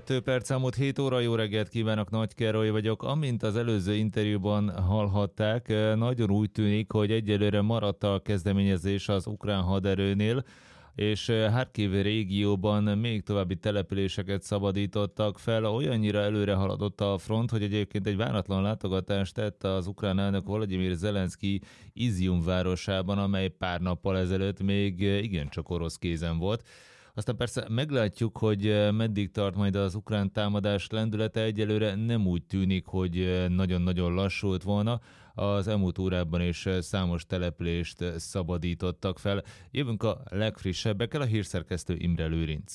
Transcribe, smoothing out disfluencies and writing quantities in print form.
12 perc elmúlt 7 óra, jó reggelt kívánok, Nagy Károly vagyok. Amint az előző interjúban hallhatták, nagyon úgy tűnik, hogy egyelőre maradt a kezdeményezés az ukrán haderőnél, és Harkiv régióban még további településeket szabadítottak fel. Olyannyira előre haladott a front, hogy egyébként egy váratlan látogatást tett az ukrán elnök Volodymyr Zelenszky Izjum városában, amely pár nappal ezelőtt még igencsak orosz kézen volt. Aztán persze meglátjuk, hogy meddig tart majd az ukrán támadás lendülete. Egyelőre nem úgy tűnik, hogy nagyon-nagyon lassult volna. Az elmúlt órában is számos települést szabadítottak fel. Jövünk a legfrissebbekkel, a hírszerkesztő Imre Lőrinc.